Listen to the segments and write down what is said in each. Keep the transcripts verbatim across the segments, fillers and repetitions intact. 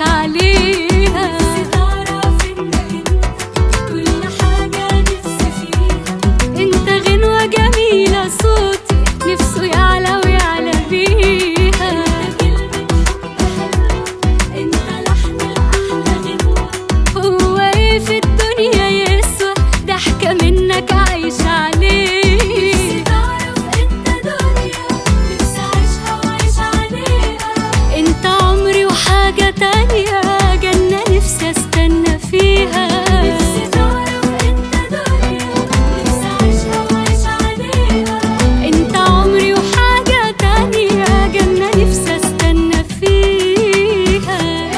عليها. نفسي تعرف إن انت كل حاجة نفسي فيها. انت غنوة جميلة صوتي نفسه يعلى ويعلى بيها. انت كلمة حب حلوة، انت لحن الأحلى غنوة. هو ايه في الدنيا يسوى ضحكة منك عايش عليه. نفسي تعرف انت دنيا نفسي اعيشها وعيش عليها. انت عمري وحاجة تانية جنة نفسي استنى فيها. نفسي تعرف انت دنيا نفسي اعيشها وعيش عليها. انت عمري وحاجة تانية جنة نفسي استنى فيها.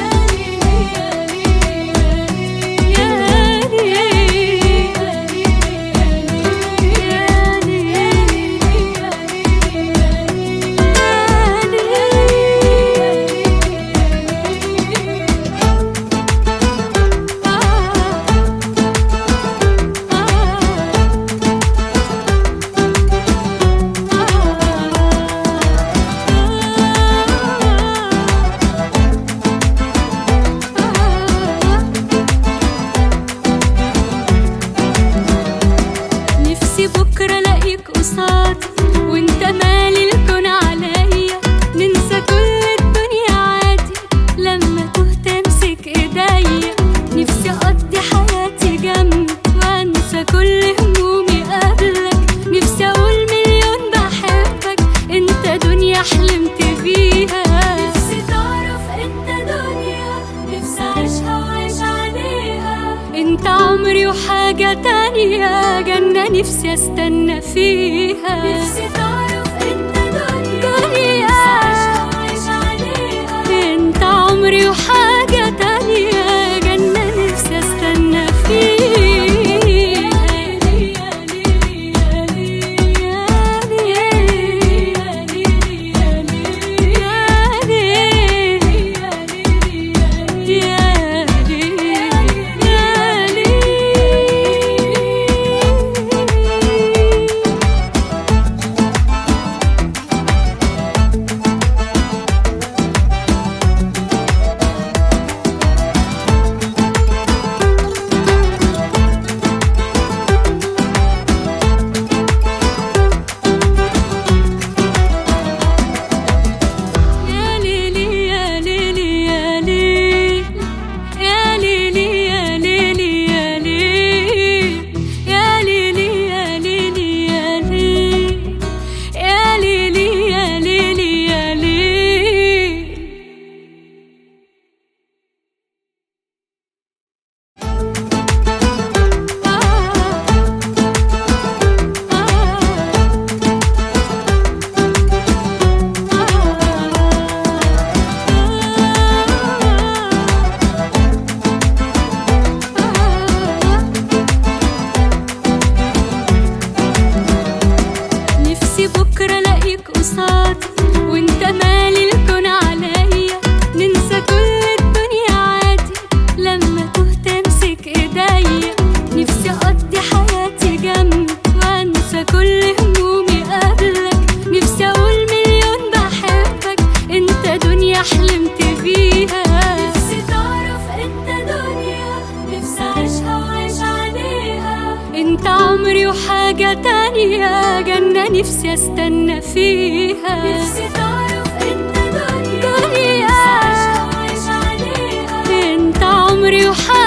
نفسي بكرة الاقيك قصادي وانت مالي الكون عليا. ننسى كل الدنيا عادي لما تهت امسك ايديا. نفسي اقضي حياتي جنبك وانسى كل همومي قبلك. نفسي اقول مليون بحبك انت دنيا حلمت بيها. نفسي تعرف انت دنيا نفسي اعيشها وعيش عليها. انت عمري وحاجة تانية جنة نفسي استنى فيها. نفسي تعرف انت دنيا نفسي اعيشها وعيش عليها. انت عمري وحاجة تانية جنة نفسي استنى فيها. بكرة الاقيك قصادي وانت مالي الكون عليا. ننسى كل الدنيا عادي لما تهت امسك ايديا. نفسي اقضي حياتي جنبك وانسى كل همومي قبلك. نفسي اقول مليون بحبك انت دنيا حلمت بيها. نفسي تعرف انت دنيا نفسي اعيشها وعيش عليها. انت عمري وحاجة تانية جنة نفسي استنى فيها. نفسي تعرف انت دنيا نفسي اعيشها وعيش عليها. انت عمري وحاجة